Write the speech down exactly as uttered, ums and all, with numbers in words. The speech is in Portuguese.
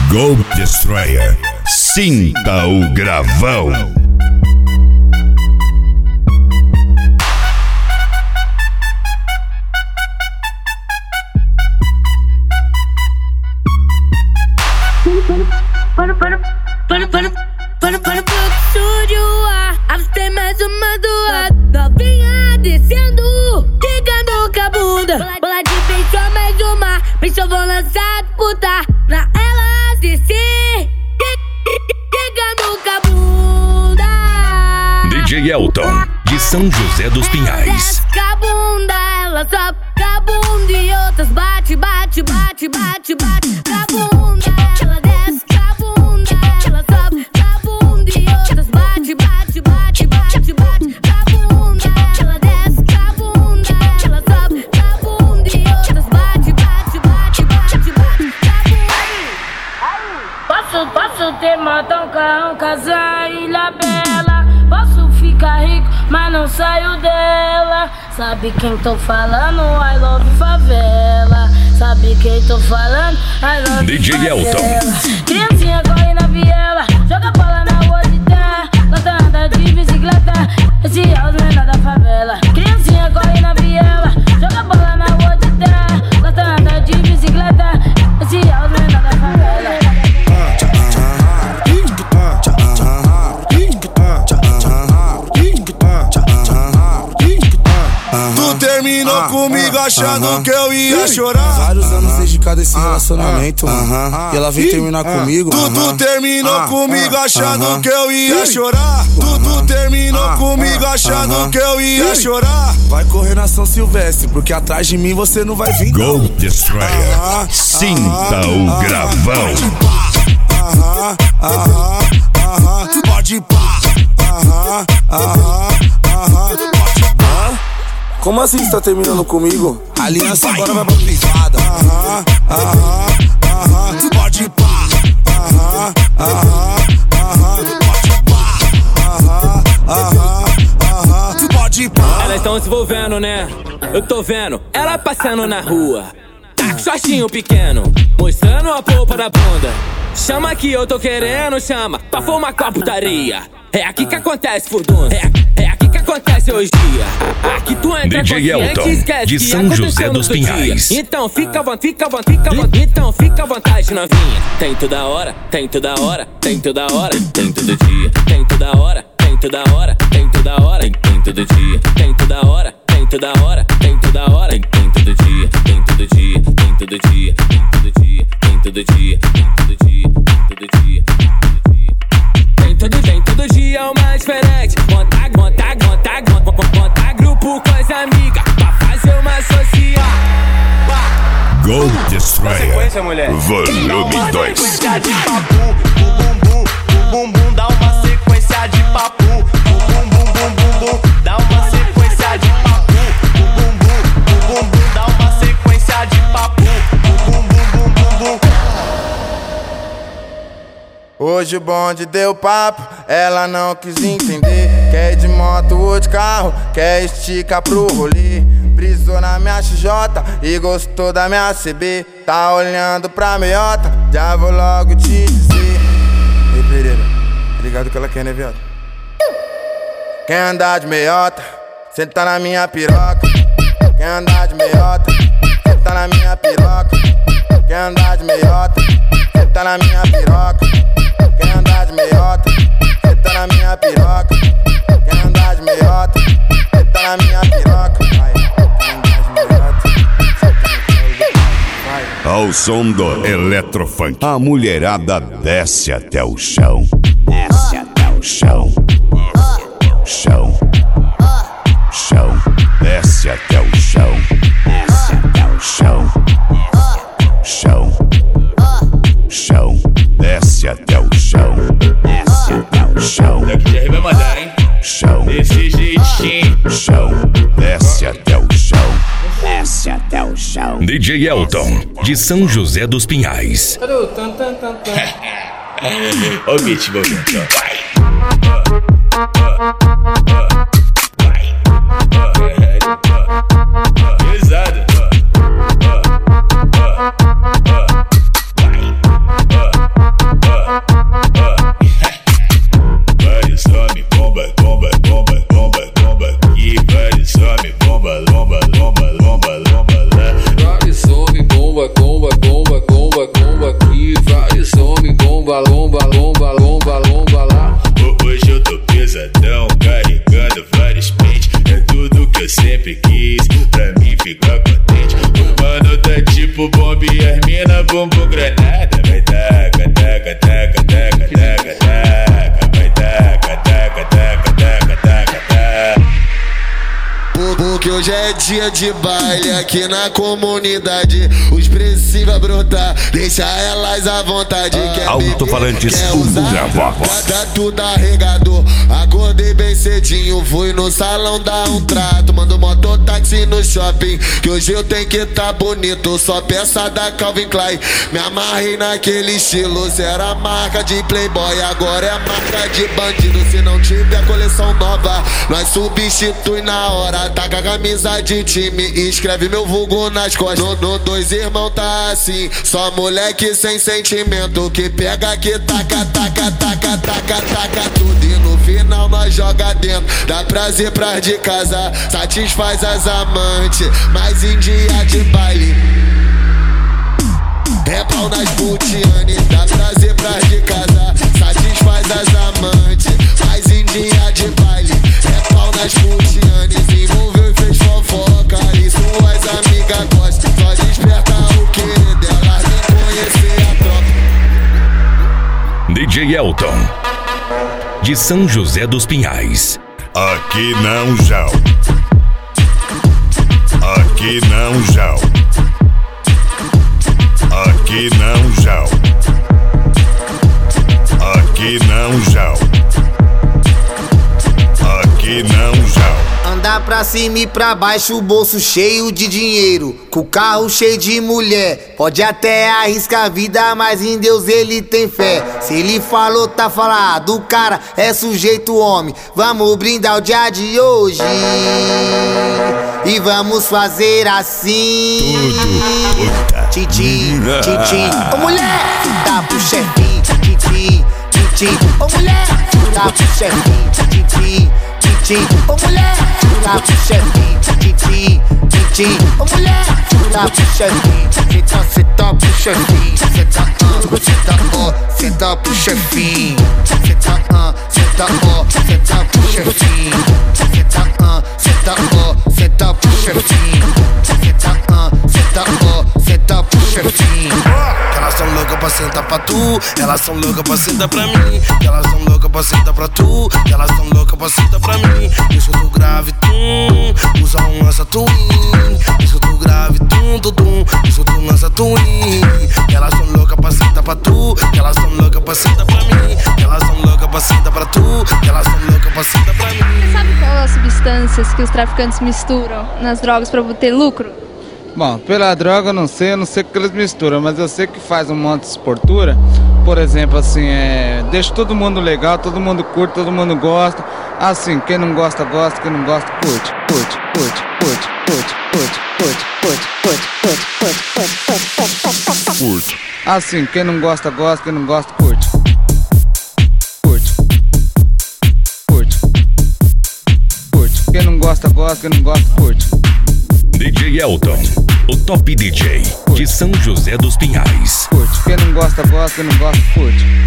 Gold Destroyer, sinta o gravão. Para, para, para, para, para, para, para, estúdio A, tem mais uma doa. Novinha descendo, chegando com a bunda. Bola de peixe, mais uma. Peixe, eu vou lançar disputa. Pra elas descer, chegando com a bunda. D J Elton, de São José dos Pinhais. Desce com a bunda, ela sobe com a bunda. E outras bate, bate, bate, bate, bate com a bunda. Ela desce com a bunda, ela sobe com a bunda. E outras bate, bate, bate, bate, bate com a bunda. Ela desce com a bunda, ela sobe com a bunda. E outras bate, bate, bate, bate, bate com a bunda. Posso, posso ter montão, carrão, casa, ilha bela. Posso ficar rico, mas não saio dela. Sabe quem tô falando? I love favela. Sabe quem tô falando? I love D J favela. Elton. Criancinha corre na viela, joga bola na rua de terra. Gosta anda de bicicleta, esse áudio é nada favela. Criancinha corre na viela, joga bola na rua de terra. Gosta anda de bicicleta, esse áudio é nada favela. Tu terminou ah, comigo ah, achando ah, que eu ia chorar. Vários anos dedicado a esse relacionamento, mano. E ela veio terminar comigo. Tu, tu terminou comigo achando que eu ia chorar. Tu, tu terminou comigo achando que eu ia chorar. Vai correr na São Silvestre, porque atrás de mim você não vai vir. Gold Destroyer, sinta o gravão. Aham, aham, aham, pode pá. Aham, aham, aham, pode pá. Como assim você tá terminando comigo? A aliança agora vai pra privada. Aham, aham, aham, pode pá. Aham, aham, aham, pode pá. Aham, aham, aham, pode pá. Elas tão se envolvendo, né? Eu tô vendo ela passando na rua. Tá com shortinho pequeno, mostrando a polpa da bunda. Chama que eu tô querendo, chama pra formar com a putaria. É aqui que acontece, furdunça. É, é aqui que acontece hoje dia. Aqui tu entra D J Elton, e esquece de que São José dos Pinhais. Dia. Então fica à vontade, fica à vontade, fica à vontade. Então fica à vontade, novinha. Tem toda hora, tem toda hora, tem toda hora, tem todo dia. Tem toda hora, tem toda hora, tem toda hora, tem, tem todo dia. Tem toda hora, tem toda hora, tem toda hora, tem, tem todo dia. Tem todo dia, tem todo dia, tem todo dia, tem todo dia, tem todo dia, tem todo dia, tem todo dia. Tem todo, tem todo dia uma diferente. Monta, monta, monta, monta, monta grupo com as amigas pra fazer uma social. Gold Destroyer, volume dois. Sequência de papo, bum bum bum, bum bum, dá uma sequência de papo, bum bum bum bum bum bum, dá uma sequência de papo, bum bum bum bum bum, dá uma sequência de papo, bum bum bum bum bum. Hoje o bonde deu papo, ela não quis entender. Quer ir de moto ou de carro, quer esticar pro rolê. Brisou na minha X J e gostou da minha C B. Tá olhando pra meiota, já vou logo te dizer. Ei Pereira, ligado o que ela quer, né viado? Quer andar de meiota, senta na minha piroca. Quer andar de meiota, senta na minha piroca. Quer andar de meiota, senta na minha piroca. Quer andar de meiota, senta na minha piroca. Quer andar de meiota, senta na minha piroca. Vai, quer andar de meiota, vai. Ao som do Eletrofunk, a mulherada desce até o chão. Desce até o chão. Chão. Chão. Desce até o chão. Desce até o chão. Chão. Chão. Desce até o chão. Desce até o chão. Daqui já vai mandar, hein? Chão. Desse jeitinho. Chão. Desce até o chão. Desce até o chão. D J Elton, de São José dos Pinhais. Ó o beat, meu Deus. Vai. Pesado. e vai some, bomba, lomba, lomba, lomba, lomba lá. Hoje eu tô pesadão, carregando vários pentes. É tudo que eu sempre quis, pra mim ficar contente. O mano tá tipo bomba e as mina bumbum granada. Vai taca, taca, taca, taca, taca, taca. Vai taca, taca, taca, taca, taca, taca. Porque hoje é dia de baile aqui na comunidade. Os preços vai brotar, deixa elas à vontade. Quer Alto-falantes beber, quer Bumbum usar, Gravata. tá tudo arregador. Acordei bem cedinho, fui no salão dar um trato. Mando mototáxi no shopping, que hoje eu tenho que tá bonito. Só peça da Calvin Klein, me amarrei naquele estilo. Se era marca de playboy, agora é marca de bandido. Se não tiver coleção nova, nós substitui na hora. Taca a camisa de time e escreve meu vulgo nas costas. No, no dois irmão tá assim, só moleque sem sentimento. Que pega, que taca, taca, taca, taca, taca tudo. E no final nós joga dentro, dá prazer pras de casa, satisfaz as amantes, mas em dia de baile é pau nas putiane. Dá prazer pras de casa, satisfaz as amantes, mas em dia de baile é pau nas putiane. Se envolveu e fez fofoca e suas amigas gostam. Só desperta o querer delas, vem conhecer a tropa. D J Elton, de São José dos Pinhais. Aqui não Jão. Aqui não Jão. Aqui não Jão. Aqui não Jão. Aqui não Jão. Andar pra cima e pra baixo, o bolso cheio de dinheiro, com o carro cheio de mulher. Pode até arriscar a vida, mas em Deus ele tem fé. Se ele falou, tá falado, o cara é sujeito homem. Vamos brindar o dia de hoje e vamos fazer assim. Tudo. Tchim, tchim, ô mulher, tá pro chefinho. Tchim, tchim, ô mulher, tá pro chefinho. Tchim, tchim, ô mulher, tá pro chefinho. Tchim, tchim, ô mulher, tá pro chefinho. Então cê tá pro chefinho. Cê tá, ah, cê tá, ó, cê tá pro chefinho. Cê tá, ah, cê tá, ó, cê tá pro chefinho. Cê tá, ah, cê tá, ó, cê tá pro chefinho. Cê tá, ah, cê tá, ó, cê tá pro chefinho. Elas são loucas pra sentar pra tu, elas são loucas pra sentar pra mim. Elas são loucas pra sentar pra tu, elas são loucas pra sentar pra mim. Deixa tu grave, tum, usa um lança twin. Deixa tu grave, tum, tum, tum, deixa tu lança twin. Elas são loucas pra sentar pra tu, elas são loucas pra sentar pra mim. Elas são loucas pra sentar pra tu, elas são loucas pra sentar pra mim. Você sabe qual é as substâncias que os traficantes misturam nas drogas pra ter lucro? Bom, pela droga eu não sei, eu não sei o que eles misturam, mas eu sei que faz um monte de esportura. Por exemplo, assim, é, deixa todo mundo legal, todo mundo curte, todo mundo gosta. Assim, quem não gosta, gosta, quem não gosta, curte, curte, curte, curte, curte, curte, curte, curte, curte, curte, curte, curte, curte. Assim, quem não gosta, gosta, quem não gosta, curte. Curte. Curte. Curte. Quem não gosta, gosta, quem não gosta, curte. D J Elton, o top D J de São José dos Pinhais. Curte, quem não gosta, gosta, quem não gosta, curte.